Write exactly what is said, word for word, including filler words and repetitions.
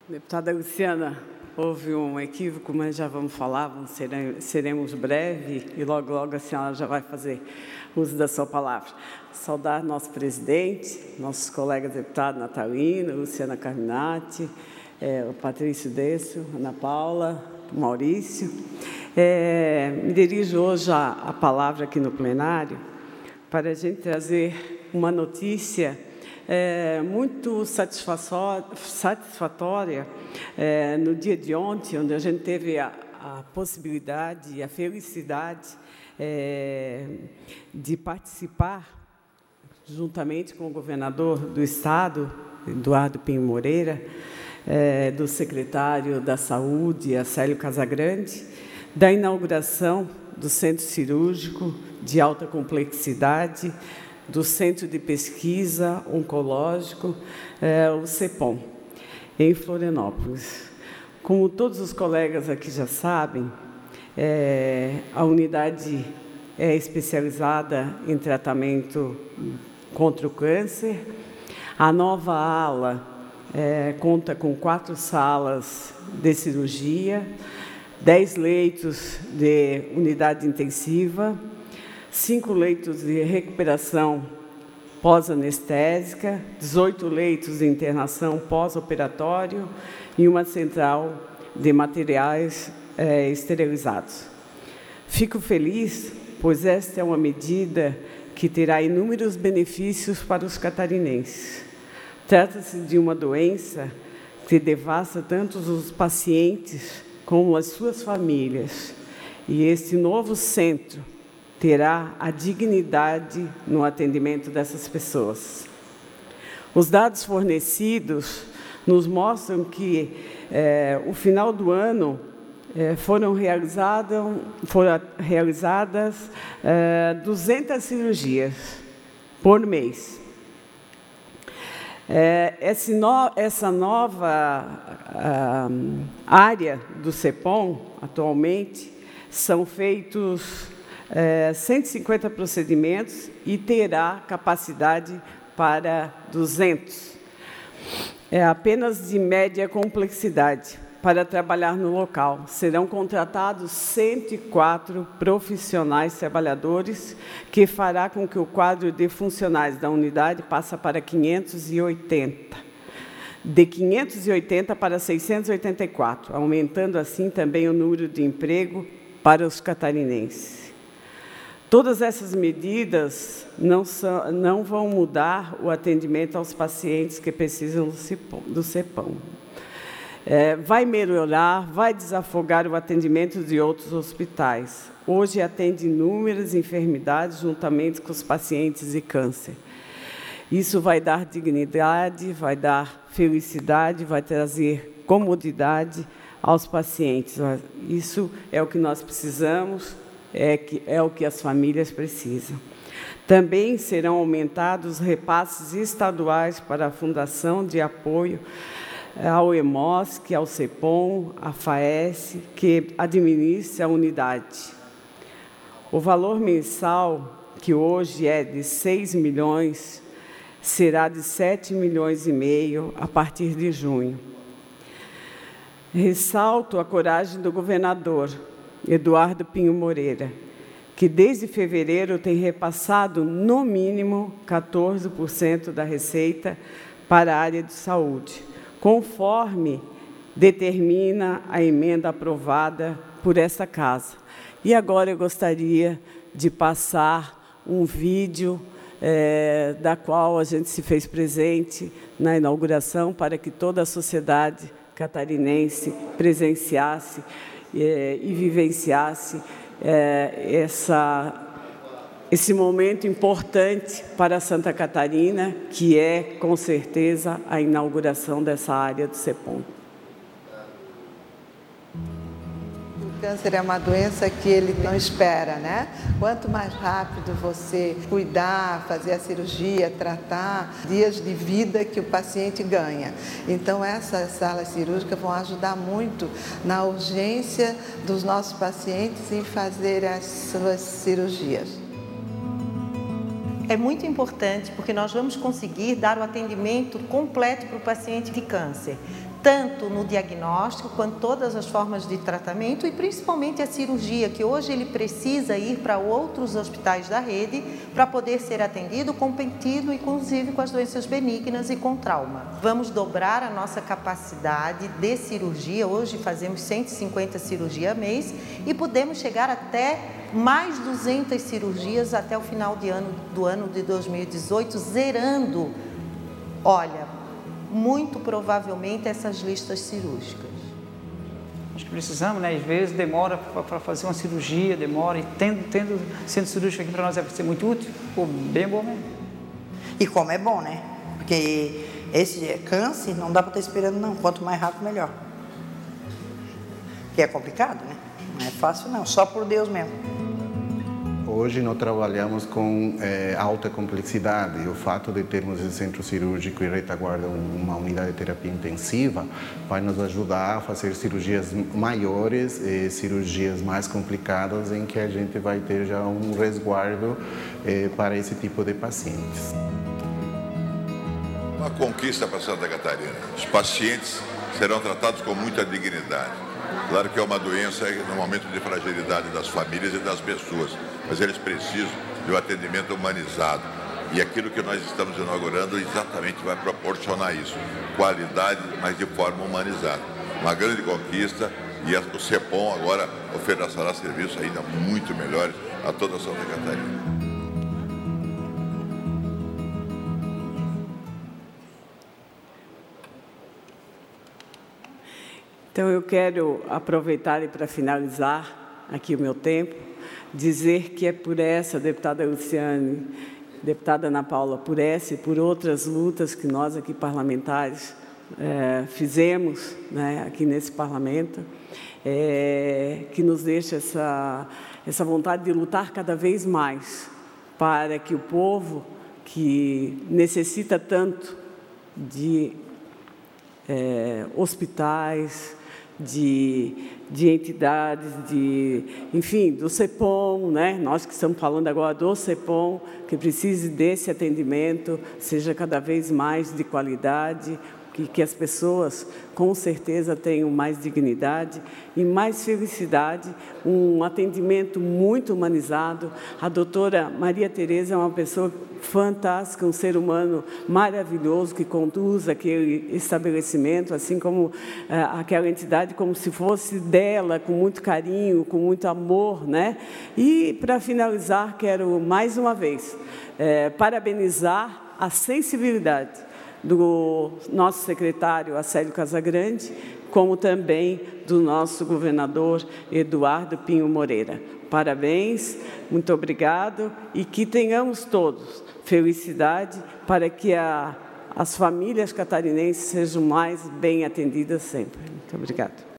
Deputada Luciana, houve um equívoco, mas já vamos falar, vamos serem, seremos breve e logo, logo a senhora já vai fazer uso da sua palavra. Saudar nosso presidente, nossos colegas deputados Natalino, Luciana Carminati, é, o Patrício Desso, Ana Paula, Maurício. É, me dirijo hoje a, a palavra aqui no plenário para a gente trazer uma notícia É, muito satisfatória é, no dia de ontem, onde a gente teve a, a possibilidade e a felicidade é, de participar, juntamente com o governador do Estado, Eduardo Pinho Moreira, é, do secretário da Saúde, Acélio Casagrande, da inauguração do Centro Cirúrgico de Alta Complexidade, do Centro de Pesquisa Oncológico, é, o CEPOM, em Florianópolis. Como todos os colegas aqui já sabem, é, a unidade é especializada em tratamento contra o câncer. A nova ala é, conta com quatro salas de cirurgia, dez leitos de unidade intensiva, cinco leitos de recuperação pós-anestésica, dezoito leitos de internação pós-operatório e uma central de materiais é, esterilizados. Fico feliz, pois esta é uma medida que terá inúmeros benefícios para os catarinenses. Trata-se de uma doença que devasta tanto os pacientes como as suas famílias. E este novo centro terá a dignidade no atendimento dessas pessoas. Os dados fornecidos nos mostram que, é, o final do ano, é, foram, realizado, foram realizadas é, duzentas cirurgias por mês. É, esse no, essa nova a, área do CEPOM, atualmente, são feitos É, cento e cinquenta procedimentos e terá capacidade para duzentos. É apenas de média complexidade. Para trabalhar no local, serão contratados cento e quatro profissionais trabalhadores, que fará com que o quadro de funcionários da unidade passe para quinhentos e oitenta. De quinhentos e oitenta para seiscentos e oitenta e quatro, aumentando assim também o número de emprego para os catarinenses. Todas essas medidas não, são, não vão mudar o atendimento aos pacientes que precisam do CEPOM. É, vai melhorar, vai desafogar o atendimento de outros hospitais. Hoje atende inúmeras enfermidades juntamente com os pacientes de câncer. Isso vai dar dignidade, vai dar felicidade, vai trazer comodidade aos pacientes. Isso é o que nós precisamos. É, que, é o que as famílias precisam. Também serão aumentados repasses estaduais para a Fundação de Apoio ao EMOSC, ao CEPOM, à FAES, que administra a unidade. O valor mensal, que hoje é de seis milhões, será de sete milhões e meio a partir de junho. Ressalto a coragem do governador Eduardo Pinho Moreira, que desde fevereiro tem repassado, no mínimo, quatorze por cento da receita para a área de saúde, conforme determina a emenda aprovada por essa casa. E agora eu gostaria de passar um vídeo é, da qual a gente se fez presente na inauguração, para que toda a sociedade catarinense presenciasse É, e vivenciasse é, essa, esse momento importante para Santa Catarina, que é, com certeza, a inauguração dessa área do CEPOM. O câncer é uma doença que ele não espera, né? Quanto mais rápido você cuidar, fazer a cirurgia, tratar, dias de vida que o paciente ganha. Então, essas salas cirúrgicas vão ajudar muito na urgência dos nossos pacientes em fazer as suas cirurgias. É muito importante porque nós vamos conseguir dar o atendimento completo para o paciente de câncer. tanto no diagnóstico, quanto todas as formas de tratamento e principalmente a cirurgia, que hoje ele precisa ir para outros hospitais da rede para poder ser atendido, competindo inclusive com as doenças benignas e com trauma. Vamos dobrar a nossa capacidade de cirurgia, hoje fazemos cento e cinquenta cirurgias mês e podemos chegar até mais duzentas cirurgias até o final de ano, do ano de dois mil e dezoito, zerando, olha, muito provavelmente essas listas cirúrgicas. Acho que precisamos, né? Às vezes demora para fazer uma cirurgia, demora, e tendo, tendo centro cirúrgico aqui para nós vai ser muito útil, pô, bem bom mesmo. E como é bom, né? Porque esse câncer não dá para estar esperando não, quanto mais rápido melhor. Que é complicado, né? Não é fácil não, só por Deus mesmo. Hoje nós trabalhamos com é, alta complexidade. O fato de termos esse centro cirúrgico e retaguarda uma unidade de terapia intensiva vai nos ajudar a fazer cirurgias maiores e cirurgias mais complicadas em que a gente vai ter já um resguardo é, para esse tipo de pacientes. Uma conquista para Santa Catarina. Os pacientes serão tratados com muita dignidade. Claro que é uma doença no momento de fragilidade das famílias e das pessoas, mas eles precisam de um atendimento humanizado. E aquilo que nós estamos inaugurando exatamente vai proporcionar isso. Qualidade, mas de forma humanizada. Uma grande conquista e o CEPOM agora oferecerá serviços ainda muito melhores a toda Santa Catarina. Então, eu quero aproveitar e para finalizar aqui o meu tempo, dizer que é por essa, deputada Luciane, deputada Ana Paula, por essa e por outras lutas que nós aqui parlamentares é, fizemos, né, aqui nesse parlamento, é, que nos deixa essa, essa vontade de lutar cada vez mais para que o povo que necessita tanto de é, hospitais, De, de entidades, de, enfim, do CEPOM, né? Nós que estamos falando agora do CEPOM, que precise desse atendimento, seja cada vez mais de qualidade, que, que as pessoas, com certeza, tenham mais dignidade e mais felicidade, um atendimento muito humanizado. A doutora Maria Tereza é uma pessoa fantástica, um ser humano maravilhoso que conduz aquele estabelecimento, assim como eh, aquela entidade, como se fosse dela, com muito carinho, com muito amor, né? E, para finalizar, quero, mais uma vez, eh, parabenizar a sensibilidade do nosso secretário Acélio Casagrande, como também do nosso governador Eduardo Pinho Moreira. Parabéns, muito obrigado e que tenhamos todos felicidade para que a, as famílias catarinenses sejam mais bem atendidas sempre. Muito obrigada.